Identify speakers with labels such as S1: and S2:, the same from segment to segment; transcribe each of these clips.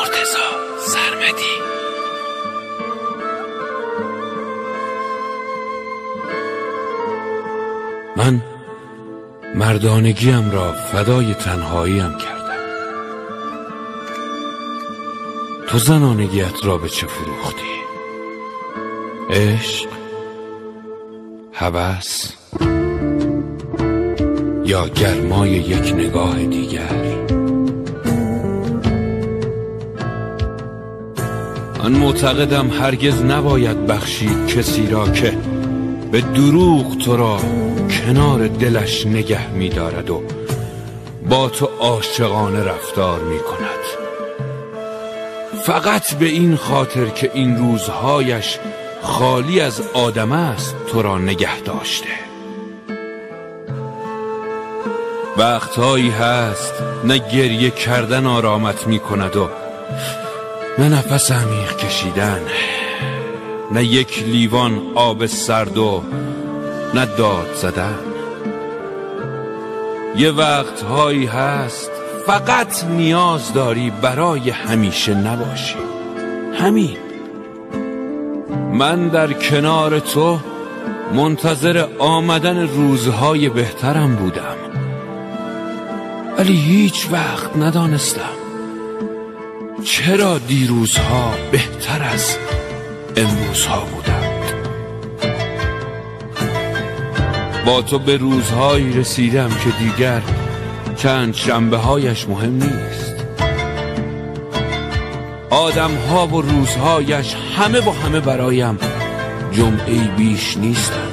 S1: مرتضی سرمدی. من مردانگیم را فدای تنهاییم کردم. تو زنانگیت را به چه فروختی؟ عشق، هوس یا گرمای یک نگاه دیگر؟ من معتقدم هرگز نباید بخشید کسی را که به دروغ تو را کنار دلش نگه می دارد و با تو عاشقانه رفتار می کند، فقط به این خاطر که این روزهایش خالی از آدم است تو را نگه داشته. وقتهایی هست نه گریه کردن آرامت می کند و نه نفس عمیق کشیدن، نه یک لیوان آب سرد و نه داد زدن. یه وقتهایی هست فقط نیاز داری برای همیشه نباشی. همین. من در کنار تو منتظر آمدن روزهای بهترم بودم، ولی هیچ وقت ندانستم چرا دیروزها بهتر از امروزها بودند. با تو به روزهایی رسیدم که دیگر چند شنبه هایش مهم نیست. آدم ها و روزهایش همه با همه برایم جمعه‌ای بیش نیستند.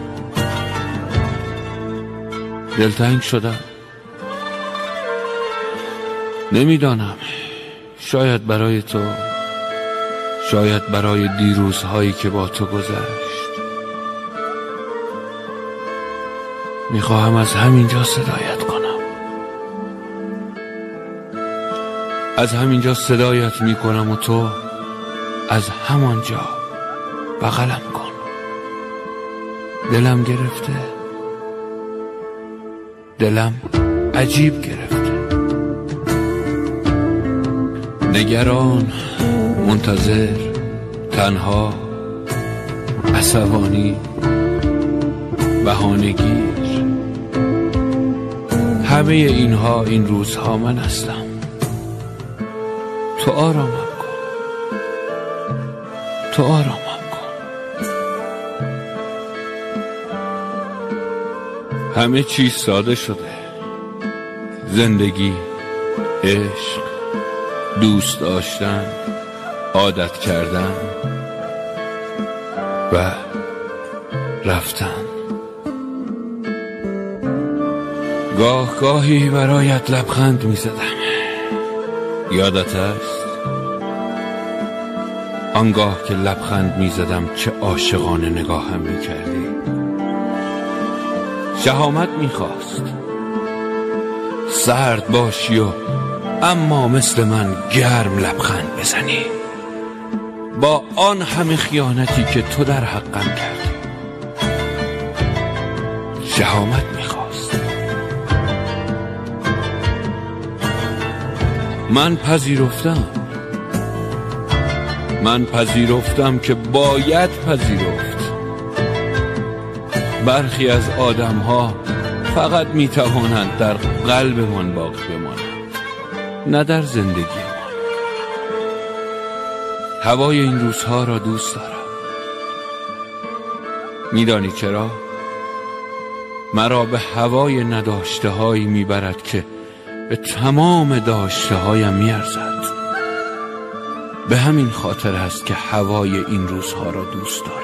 S1: دلتنگ شدم. نمیدانم، شاید برای تو، شاید برای دیروزهایی که با تو گذشت. میخواهم از همینجا صدایت کنم. از همینجا صدایت میکنم و تو از همانجا بغلم کن. دلم گرفته، دلم عجیب گرفته. نگران، منتظر، تنها، عصبانی، بهانه‌گیر، همه اینها این روزها من هستم. تو آرامم کن، تو آرامم کن. همه چیز ساده شده. زندگی، عشق، دوست داشتن، عادت کردن و رفتن. گاهی برایت لبخند می زدم. یادت است؟ آنگاه که لبخند می زدم چه عاشقانه نگاهم می کردی. شهامت می خواست سرد باشی و اما مثل من گرم لبخند بزنی، با آن همه خیانتی که تو در حقم کردی. شهامت میخواست. من پذیرفتم که باید پذیرفت. برخی از آدم ها فقط میتوانند در قلبمان باقی بمانند، نه در زندگی ما. هوای این روزها را دوست دارم. میدانی چرا؟ مرا به هوای نداشته هایی میبرد که به تمام داشته هایم میارزد. به همین خاطر است که هوای این روزها را دوست دارم.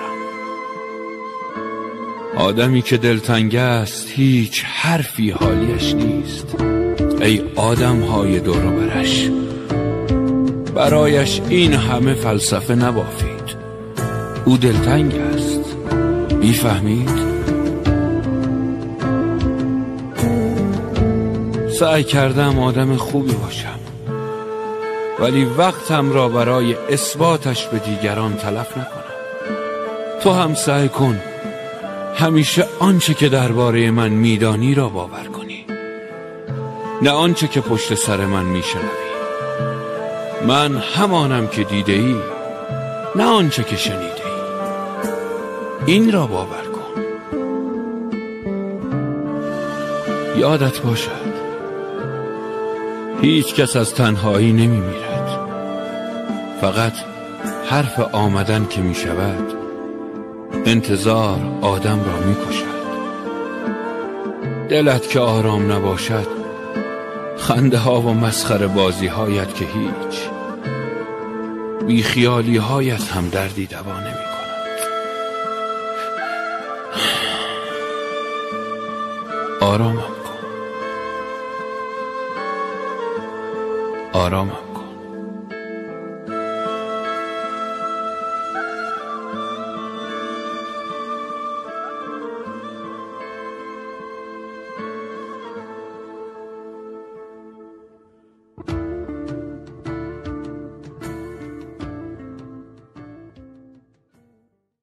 S1: آدمی که دلتنگ است هیچ حرفی حالیش نیست. ای آدم های دور و برش، برایش این همه فلسفه نبافید. او دلتنگ است. میفهمید؟ سعی کردم آدم خوبی باشم، ولی وقتم را برای اثباتش به دیگران تلف نکنم. تو هم سعی کن همیشه آنچه که درباره من میدانی را باور کنی، نه آنچه که پشت سر من میشنوی. من همانم که دیده ای، نه آنچه که شنیده ای. این را باور کن. یادت باشد هیچ کس از تنهایی نمی میرد. فقط حرف آمدن که می شود انتظار آدم را می کشد. دلت که آرام نباشد خنده ها و مسخره بازی هایت که هیچ، بی خیالی هایت هم دردی دوا نمی کند. آرامم کن، آرامم.